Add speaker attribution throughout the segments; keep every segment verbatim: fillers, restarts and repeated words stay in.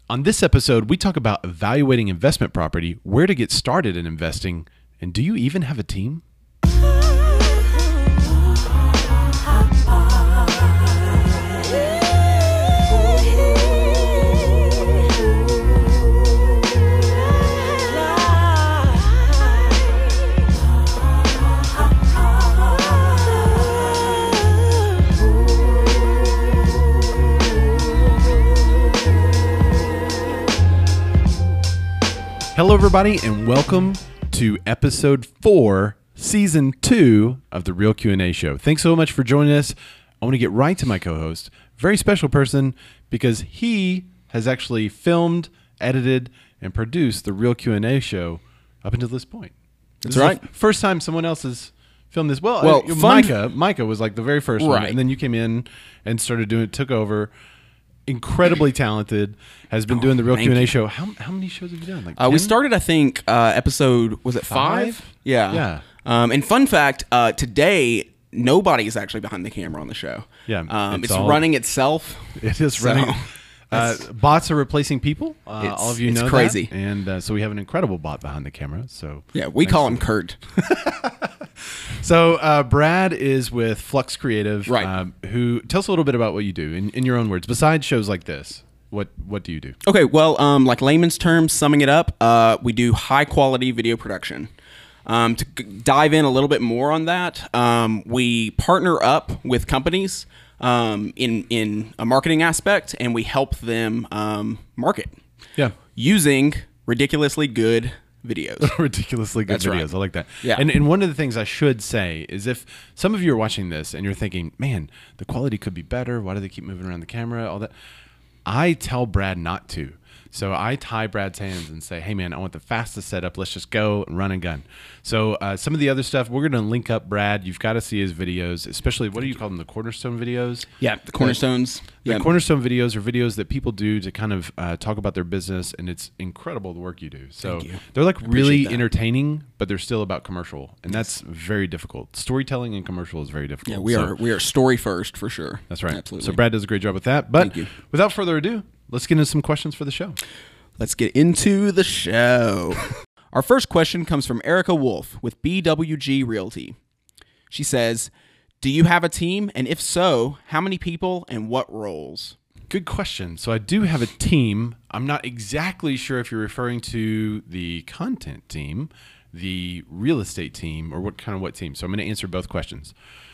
Speaker 1: On this episode, we talk about evaluating investment property, where to get started in investing, and do you even have a team? Hello, everybody, and welcome to episode four, season two of the Real Q and A Show. Thanks so much for joining us. I want to get right to my co-host, very special person, because he has actually filmed, edited, and produced the Real Q and A Show up until this point.
Speaker 2: That's
Speaker 1: this
Speaker 2: right.
Speaker 1: Is the first time someone else has filmed this. Well,
Speaker 2: well
Speaker 1: uh,
Speaker 2: fun-
Speaker 1: Micah, Micah was like the very first one,
Speaker 2: right.
Speaker 1: and then you came in and started doing it, took over. Incredibly talented, has been
Speaker 2: Oh,
Speaker 1: doing the Real
Speaker 2: thank
Speaker 1: Q and A
Speaker 2: you.
Speaker 1: Show. How how many shows have you done? Like
Speaker 2: Uh, we
Speaker 1: ten?
Speaker 2: started, I think, uh, episode, was it five?
Speaker 1: Five?
Speaker 2: Yeah.
Speaker 1: Yeah.
Speaker 2: Um, and fun fact, uh, today, nobody is actually behind the camera on the show.
Speaker 1: Yeah,
Speaker 2: Um,
Speaker 1: it's
Speaker 2: it's
Speaker 1: all-
Speaker 2: running itself.
Speaker 1: It is
Speaker 2: So,
Speaker 1: running. Uh,
Speaker 2: that's-
Speaker 1: bots are replacing people. Uh,
Speaker 2: It's-
Speaker 1: all of you
Speaker 2: it's
Speaker 1: know
Speaker 2: crazy.
Speaker 1: that. And uh, so we have an incredible bot behind the camera. So
Speaker 2: Yeah, we
Speaker 1: thanks
Speaker 2: call
Speaker 1: to-
Speaker 2: him Kurt.
Speaker 1: So uh, Brad is with Flux Creative.
Speaker 2: Right.
Speaker 1: Um, who tell us a little bit about what you do in, in your own words. Besides shows like this, what what do you do?
Speaker 2: Okay, well, um, like layman's terms, summing it up, uh, we do high-quality video production. Um, to g- dive in a little bit more on that, um, we partner up with companies um, in in a marketing aspect, and we help them um, market
Speaker 1: Yeah.
Speaker 2: using ridiculously good videos.
Speaker 1: Ridiculously good
Speaker 2: That's
Speaker 1: videos.
Speaker 2: right.
Speaker 1: I like that.
Speaker 2: Yeah.
Speaker 1: And, and one of the things I should say is if some of you are watching this and you're thinking, man, the quality could be better. Why do they keep moving around the camera? All that. I tell Brad not to. So I tie Brad's hands and say, hey, man, I want the fastest setup. Let's just go and run and gun. So uh, some of the other stuff, we're going to link up Brad. You've got to see his videos, especially, what do you call them, the Cornerstone videos?
Speaker 2: Yeah, the cornerstones.
Speaker 1: The
Speaker 2: Yeah.
Speaker 1: Cornerstone videos are videos that people do to kind of uh, talk about their business, and it's incredible the work you do. So
Speaker 2: Thank you.
Speaker 1: they're like
Speaker 2: Appreciate
Speaker 1: really
Speaker 2: that.
Speaker 1: entertaining, but they're still about commercial, and that's very difficult. Storytelling and commercial is very difficult.
Speaker 2: Yeah, we
Speaker 1: So
Speaker 2: are we are story first for sure.
Speaker 1: That's right.
Speaker 2: Absolutely.
Speaker 1: So Brad does a great job with that. But
Speaker 2: Thank you.
Speaker 1: without further ado, let's get into some questions for the show.
Speaker 2: Let's get into the show. Our first question comes from Erica Wolf with B W G Realty. She says, do you have a team? And if so, how many people and what roles?
Speaker 1: Good question. So I do have a team. I'm not exactly sure if you're referring to the content team, the real estate team, or what kind of what team. So I'm going to answer both questions.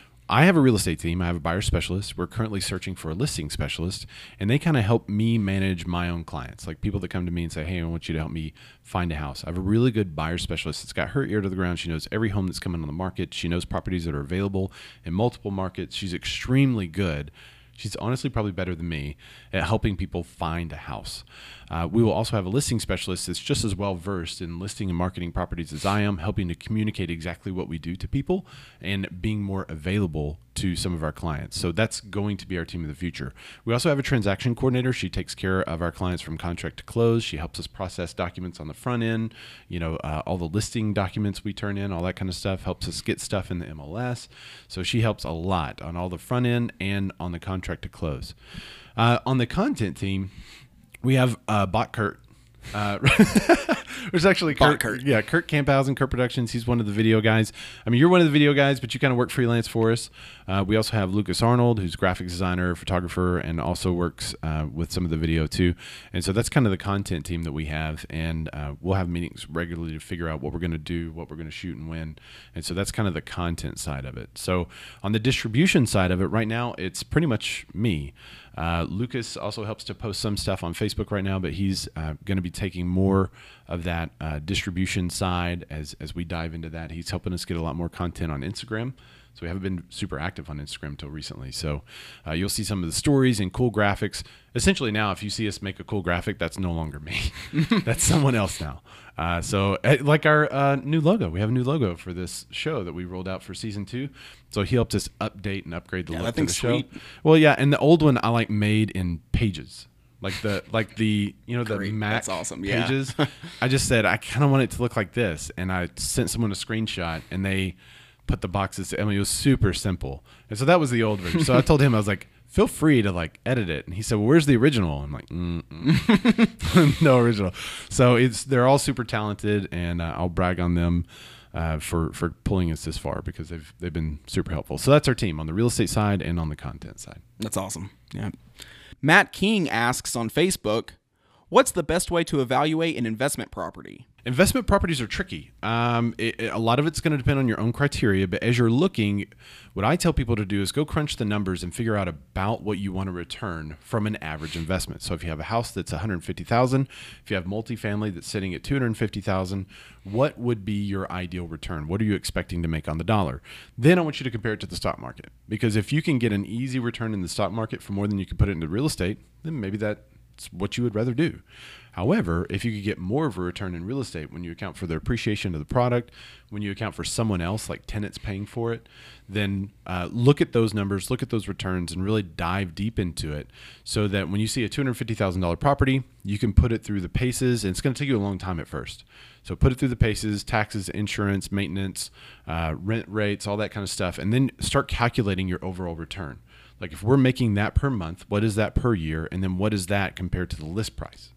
Speaker 1: I have a real estate team. I have a buyer specialist. We're currently searching for a listing specialist, and they kind of help me manage my own clients, like people that come to me and say, hey, I want you to help me find a house. I have a really good buyer specialist that's got her ear to the ground. She knows every home that's coming on the market. She knows properties that are available in multiple markets. She's extremely good. She's honestly probably better than me at helping people find a house. Uh, we will also have a listing specialist that's just as well versed in listing and marketing properties as I am, helping to communicate exactly what we do to people and being more available to some of our clients. So that's going to be our team of the future. We also have a transaction coordinator. She takes care of our clients from contract to close. She helps us process documents on the front end, you know, uh, all the listing documents we turn in, all that kind of stuff, helps us get stuff in the M L S. So she helps a lot on all the front end and on the contract to close. Uh, on the content team, we have uh, Bot Kurt. Uh, There's actually Kurt,
Speaker 2: Bot Kurt.
Speaker 1: Yeah, Kurt Camphausen, Kurt Productions. He's one of the video guys. I mean, you're one of the video guys, but you kind of work freelance for us. Uh, we also have Lucas Arnold, who's graphic designer, photographer, and also works uh, with some of the video too. And so that's kind of the content team that we have. And uh, we'll have meetings regularly to figure out what we're going to do, what we're going to shoot and when. And so that's kind of the content side of it. So on the distribution side of it, right now, it's pretty much me. Uh, Lucas also helps to post some stuff on Facebook right now, but he's uh, going to be taking more of that uh, distribution side as as we dive into that. He's helping us get a lot more content on Instagram. So we haven't been super active on Instagram until recently. So uh, you'll see some of the stories and cool graphics. Essentially now, if you see us make a cool graphic, that's no longer me. That's someone else now. Uh, so uh, like our uh, new logo. We have a new logo for this show that we rolled out for season two. So he helped us update and upgrade the
Speaker 2: Yeah,
Speaker 1: look
Speaker 2: that
Speaker 1: of the
Speaker 2: thing's
Speaker 1: show.
Speaker 2: sweet.
Speaker 1: Well, yeah, and the old one I like made in Pages. Like the like the you know the
Speaker 2: Great.
Speaker 1: Mac
Speaker 2: That's awesome. Yeah.
Speaker 1: Pages. I just said I kind of want it to look like this, and I sent someone a screenshot, and they put the boxes. I mean, it was super simple, and so that was the old version. So I told him, I was like, feel free to like edit it. And he said, well, where's the original? I'm like, mm no original. So it's they're all super talented, and uh, I'll brag on them uh, for for pulling us this far because they've they've been super helpful. So that's our team on the real estate side and on the content side.
Speaker 2: That's awesome. Yeah. Matt King asks on Facebook, what's the best way to evaluate an investment property?
Speaker 1: Investment properties are tricky. Um, it, it, a lot of it's going to depend on your own criteria, but as you're looking, what I tell people to do is go crunch the numbers and figure out about what you want to return from an average investment. So if you have a house that's one hundred fifty thousand dollars, if you have multifamily that's sitting at two hundred fifty thousand dollars, what would be your ideal return? What are you expecting to make on the dollar? Then I want you to compare it to the stock market, because if you can get an easy return in the stock market for more than you can put it into real estate, then maybe that's what you would rather do. However, if you could get more of a return in real estate when you account for the appreciation of the product, when you account for someone else like tenants paying for it, then uh, look at those numbers, look at those returns, and really dive deep into it so that when you see a two hundred fifty thousand dollars property, you can put it through the paces, and it's going to take you a long time at first. So put it through the paces, taxes, insurance, maintenance, uh, rent rates, all that kind of stuff, and then start calculating your overall return. Like if we're making that per month, what is that per year? And then what is that compared to the list price?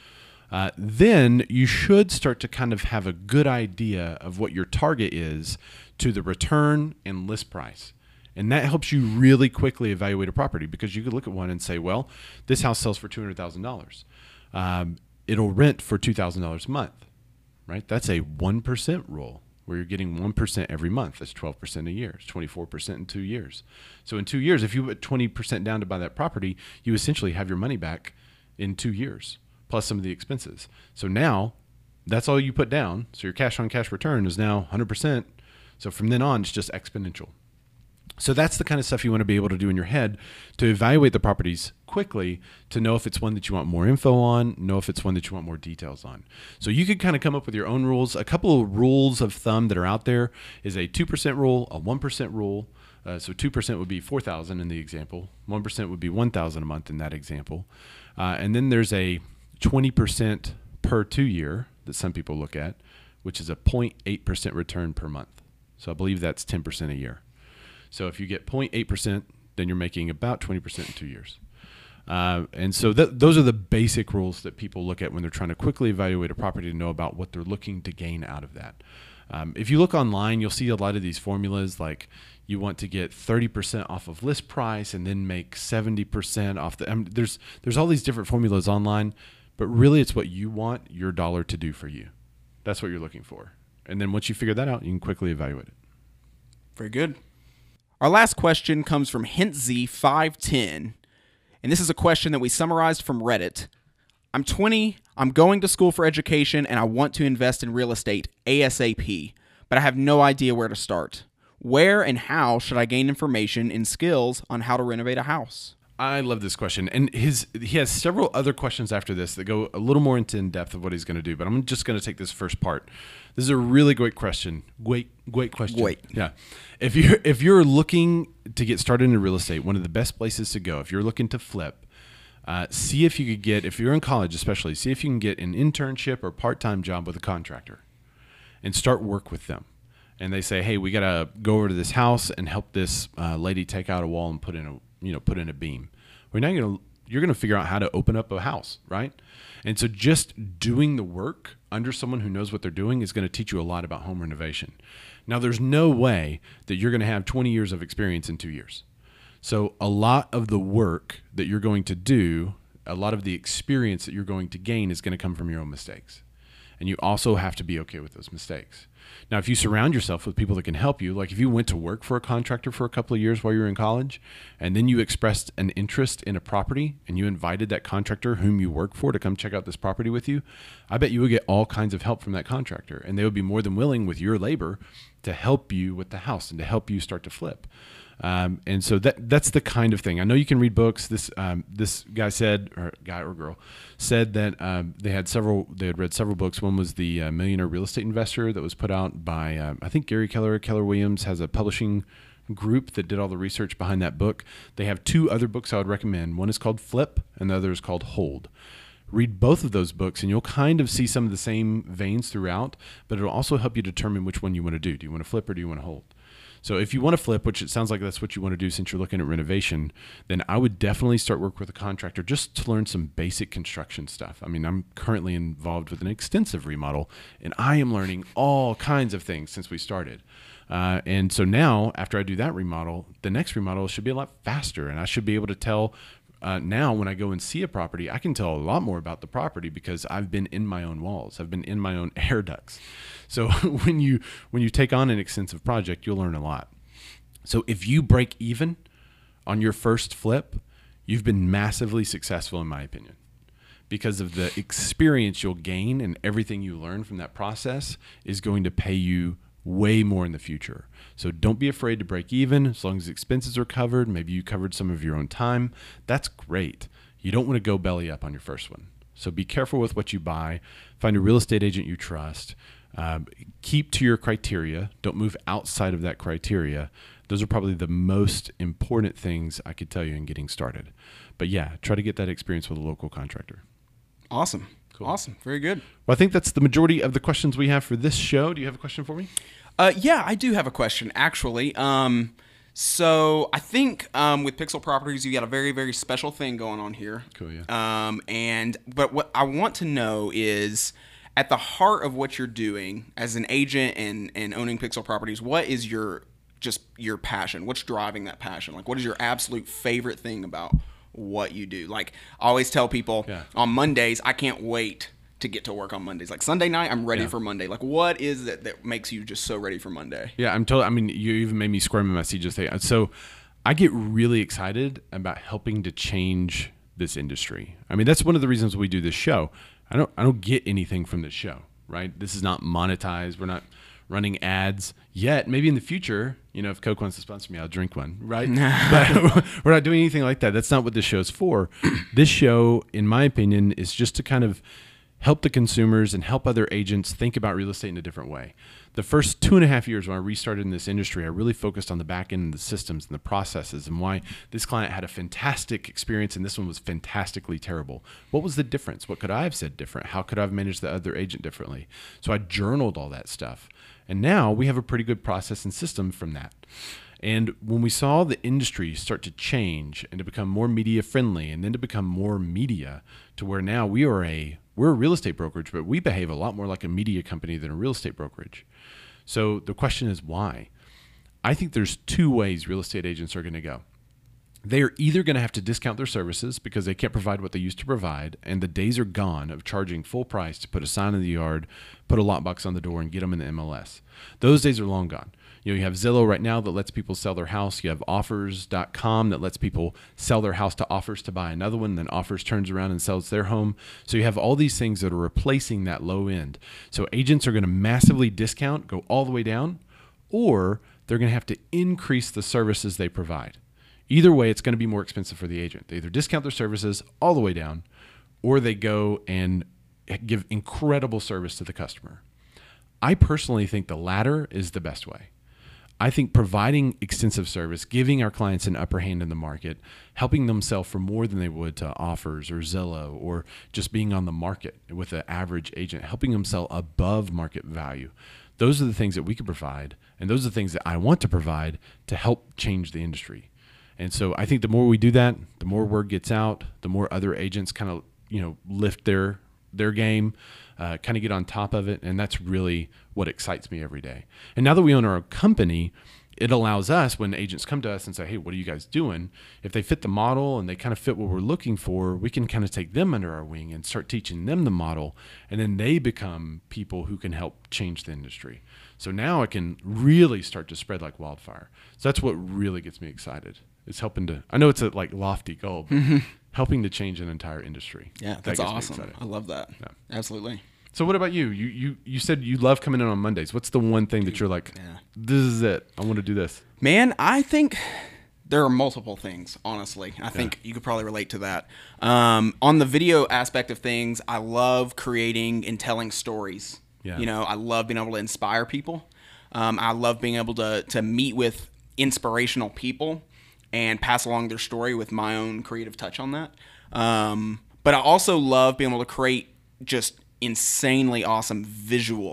Speaker 1: Uh, then you should start to kind of have a good idea of what your target is to the return and list price. And that helps you really quickly evaluate a property, because you could look at one and say, well, this house sells for two hundred thousand dollars. Um, it'll rent for two thousand dollars a month, right? That's a one percent rule, where you're getting one percent every month. That's twelve percent a year. It's twenty-four percent in two years. So in two years, if you put twenty percent down to buy that property, you essentially have your money back in two years, plus some of the expenses. So now that's all you put down. So your cash on cash return is now one hundred percent. So from then on, it's just exponential. So that's the kind of stuff you want to be able to do in your head to evaluate the properties quickly, to know if it's one that you want more info on, know if it's one that you want more details on. So you could kind of come up with your own rules. A couple of rules of thumb that are out there is a two percent rule, a one percent rule. Uh, so two percent would be four thousand in the example. one percent would be one thousand a month in that example. Uh, and then there's a twenty percent per two year that some people look at, which is a zero point eight percent return per month. So I believe that's ten percent a year. So if you get zero point eight percent, then you're making about twenty percent in two years. Uh, and so th- those are the basic rules that people look at when they're trying to quickly evaluate a property to know about what they're looking to gain out of that. Um, if you look online, you'll see a lot of these formulas, like you want to get thirty percent off of list price and then make seventy percent off the, I mean, there's, there's all these different formulas online, but really it's what you want your dollar to do for you. That's what you're looking for. And then once you figure that out, you can quickly evaluate it.
Speaker 2: Very good. Our last question comes from Hintz five ten, and this is a question that we summarized from Reddit. I'm twenty, I'm going to school for education, and I want to invest in real estate ASAP, but I have no idea where to start. Where and how should I gain information and skills on how to renovate a house?
Speaker 1: I love this question, and his he has several other questions after this that go a little more into in depth of what he's going to do. But I'm just going to take this first part. This is a really great question. Great, great question.
Speaker 2: Great.
Speaker 1: Yeah. If you're if you're looking to get started in real estate, one of the best places to go if you're looking to flip, uh, see if you could get, if you're in college especially, see if you can get an internship or part-time job with a contractor, and start work with them. And they say, hey, we got to go over to this house and help this uh, lady take out a wall and put in a you know, put in a beam. We're not going to, you're going to figure out how to open up a house, right? And so just doing the work under someone who knows what they're doing is going to teach you a lot about home renovation. Now, there's no way that you're going to have twenty years of experience in two years. So a lot of the work that you're going to do, a lot of the experience that you're going to gain is going to come from your own mistakes. And you also have to be okay with those mistakes. Now, if you surround yourself with people that can help you, like if you went to work for a contractor for a couple of years while you were in college, and then you expressed an interest in a property and you invited that contractor whom you work for to come check out this property with you, I bet you would get all kinds of help from that contractor. And they would be more than willing with your labor to help you with the house and to help you start to flip. Um, and so that that's the kind of thing. I know you can read books. This um, this guy said, or guy or girl, said that um, they had several. They had read several books. One was the uh, Millionaire Real Estate Investor that was put out by uh, I think Gary Keller. Keller Williams has a publishing group that did all the research behind that book. They have two other books I would recommend. One is called Flip, and the other is called Hold. Read both of those books, and you'll kind of see some of the same veins throughout. But it'll also help you determine which one you want to do. Do you want to flip or do you want to hold? So if you want to flip, which it sounds like that's what you want to do since you're looking at renovation, then I would definitely start work with a contractor just to learn some basic construction stuff. I mean, I'm currently involved with an extensive remodel, and I am learning all kinds of things since we started. Uh, and so now, after I do that remodel, the next remodel should be a lot faster, and I should be able to tell uh, now when I go and see a property, I can tell a lot more about the property because I've been in my own walls. I've been in my own air ducts. So when you when you take on an extensive project, you'll learn a lot. So if you break even on your first flip, you've been massively successful, in my opinion, because of the experience you'll gain and everything you learn from that process is going to pay you way more in the future. So don't be afraid to break even as long as expenses are covered. Maybe you covered some of your own time. That's great. You don't want to go belly up on your first one. So be careful with what you buy. Find a real estate agent you trust. Um, keep to your criteria. Don't move outside of that criteria. Those are probably the most important things I could tell you in getting started. But yeah, try to get that experience with a local contractor.
Speaker 2: Awesome. Cool. Awesome. Very good.
Speaker 1: Well, I think that's the majority of the questions we have for this show. Do you have a question for me?
Speaker 2: Uh, yeah, I do have a question, actually. Um, so I think um, with Pixel Properties, you got a very, very special thing going on here.
Speaker 1: Cool, yeah.
Speaker 2: Um, and but what I want to know is, at the heart of what you're doing as an agent and, and owning Pixel Properties, what is your just your passion? What's driving that passion? Like, what is your absolute favorite thing about what you do? Like, I always tell people
Speaker 1: yeah.
Speaker 2: on Mondays, I can't wait to get to work on Mondays. Like Sunday night, I'm ready
Speaker 1: yeah.
Speaker 2: for Monday. Like, what is it that makes you just so ready for Monday?
Speaker 1: Yeah, I'm totally, I mean, you even made me squirm in my seat just say. So I get really excited about helping to change this industry. I mean, that's one of the reasons we do this show. I don't, I don't get anything from this show, right? This is not monetized. We're not running ads yet. Maybe in the future, you know, if Coke wants to sponsor me, I'll drink one, right? But we're not doing anything like that. That's not what this show's for. This show, in my opinion, is just to kind of help the consumers and help other agents think about real estate in a different way. The first two and a half years when I restarted in this industry, I really focused on the back end and the systems and the processes and why this client had a fantastic experience and this one was fantastically terrible. What was the difference? What could I have said different? How could I have managed the other agent differently? So I journaled all that stuff. And now we have a pretty good process and system from that. And when we saw the industry start to change and to become more media friendly and then to become more media to where now we are a We're a real estate brokerage, but we behave a lot more like a media company than a real estate brokerage. So the question is why? I think there's two ways real estate agents are going to go. They are either going to have to discount their services because they can't provide what they used to provide, and the days are gone of charging full price to put a sign in the yard, put a lockbox on the door, and get them in the M L S. Those days are long gone. You know, you have Zillow right now that lets people sell their house. You have offers dot com that lets people sell their house to Offers to buy another one. Then Offers turns around and sells their home. So you have all these things that are replacing that low end. So agents are going to massively discount, go all the way down, or they're going to have to increase the services they provide. Either way, it's going to be more expensive for the agent. They either discount their services all the way down, or they go and give incredible service to the customer. I personally think the latter is the best way. I think providing extensive service, giving our clients an upper hand in the market, helping them sell for more than they would to Offers or Zillow, or just being on the market with an average agent, helping them sell above market value. Those are the things that we can provide, and those are the things that I want to provide to help change the industry. And so I think the more we do that, the more word gets out, the more other agents kind of, you know, lift their their game, uh, kind of get on top of it. And that's really what excites me every day. And now that we own our company, it allows us, when agents come to us and say, hey, what are you guys doing? If they fit the model and they kind of fit what we're looking for, we can kind of take them under our wing and start teaching them the model. And then they become people who can help change the industry. So now it can really start to spread like wildfire. So that's what really gets me excited. It's helping to, I know it's a like lofty goal, but helping to change an entire industry.
Speaker 2: Yeah,
Speaker 1: That
Speaker 2: that's
Speaker 1: gets me
Speaker 2: awesome.
Speaker 1: excited.
Speaker 2: I love that.
Speaker 1: Yeah.
Speaker 2: Absolutely.
Speaker 1: So what about you? You you you said you love coming in on Mondays. What's the one thing that you're like,
Speaker 2: Yeah.
Speaker 1: this is it. I want to do this.
Speaker 2: Man, I think there are multiple things, honestly. I think you could probably relate to that. Um, on the video aspect of things, I love creating and telling stories.
Speaker 1: Yeah.
Speaker 2: You know, I love being able to inspire people. Um, I love being able to to meet with inspirational people and pass along their story with my own creative touch on that. Um, but I also love being able to create just insanely awesome visual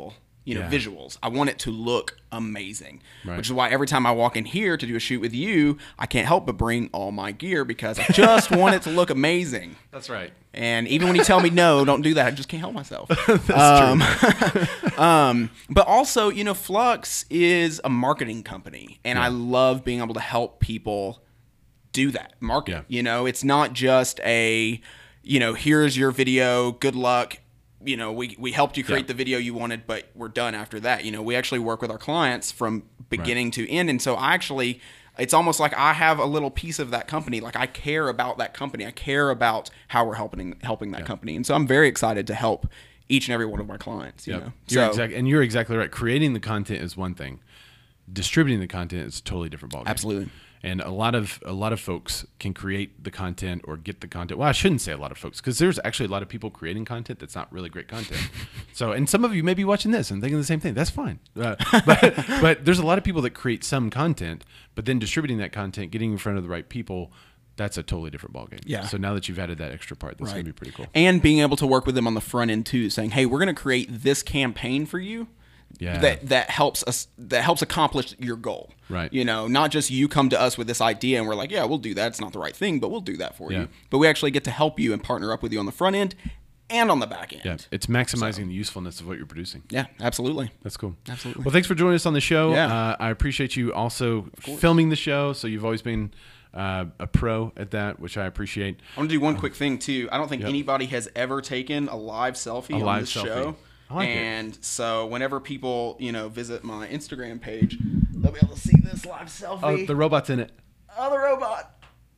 Speaker 2: you know,
Speaker 1: Yeah.
Speaker 2: visuals. I want it to look amazing,
Speaker 1: Right.
Speaker 2: which is why every time I walk in here to do a shoot with you, I can't help but bring all my gear because I just want it to look amazing.
Speaker 1: That's right.
Speaker 2: And even when you tell me no, don't do that, I just can't help myself. um, um, but also, you know, Flux is a marketing company, and I love being able to help people do that market.
Speaker 1: Yeah.
Speaker 2: You know, it's not just a, you know, here's your video, good luck. You know, we, we helped you create
Speaker 1: Yeah.
Speaker 2: the video you wanted, but we're done after that. You know, we actually work with our clients from beginning to end. And so I actually, it's almost like I have a little piece of that company. Like I care about that company. I care about how we're helping, helping that
Speaker 1: Yeah.
Speaker 2: company. And so I'm very excited to help each and every one of my clients, you
Speaker 1: Yep.
Speaker 2: know.
Speaker 1: You're
Speaker 2: so
Speaker 1: exact, and you're exactly right. Creating the content is one thing. Distributing the content is a totally different ballgame.
Speaker 2: Absolutely.
Speaker 1: And a lot of a lot of folks can create the content or get the content. Well, I shouldn't say a lot of folks because there's actually a lot of people creating content that's not really great content. So, and some of you may be watching this and thinking the same thing. That's fine. Uh, but but there's a lot of people that create some content, but then distributing that content, getting in front of the right people, that's a totally different ballgame.
Speaker 2: Yeah.
Speaker 1: So now that you've added that extra part, that's
Speaker 2: Right.
Speaker 1: going to be pretty cool.
Speaker 2: And being able to work with them on the front end too, saying, hey, we're going to create this campaign for you.
Speaker 1: Yeah.
Speaker 2: That that helps us that helps accomplish your goal.
Speaker 1: Right.
Speaker 2: You know, not just you come to us with this idea and we're like, yeah, we'll do that. It's not the right thing, but we'll do that for
Speaker 1: Yeah.
Speaker 2: you. But we actually get to help you and partner up with you on the front end and on the back end.
Speaker 1: Yeah. It's maximizing the usefulness of what you're producing.
Speaker 2: Yeah, absolutely.
Speaker 1: That's cool.
Speaker 2: Absolutely.
Speaker 1: Well, thanks for joining us on the show.
Speaker 2: Yeah.
Speaker 1: Uh, I appreciate you also filming the show. So you've always been uh, a pro at that, which I appreciate.
Speaker 2: I want to do one quick thing too. I don't think
Speaker 1: Yep.
Speaker 2: anybody has ever taken a live selfie
Speaker 1: A
Speaker 2: on
Speaker 1: live
Speaker 2: this
Speaker 1: selfie.
Speaker 2: show.
Speaker 1: I like it.
Speaker 2: and so whenever people, you know, visit my Instagram page, they'll be able to see this live selfie.
Speaker 1: Oh, the robot's in it.
Speaker 2: Oh, the robot.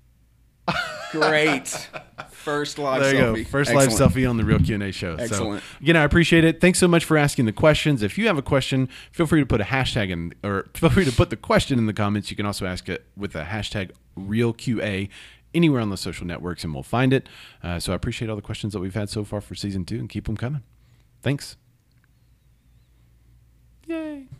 Speaker 2: Great. First live
Speaker 1: There you
Speaker 2: selfie.
Speaker 1: go. First
Speaker 2: Excellent.
Speaker 1: live selfie on the Real Q and A show.
Speaker 2: Excellent.
Speaker 1: So, again, I appreciate it. Thanks so much for asking the questions. If you have a question, feel free to put a hashtag in, or feel free to put the question in the comments. You can also ask it with a hashtag Real Q A anywhere on the social networks, and we'll find it. Uh, so I appreciate all the questions that we've had so far for season two, and keep them coming. Thanks. Yay.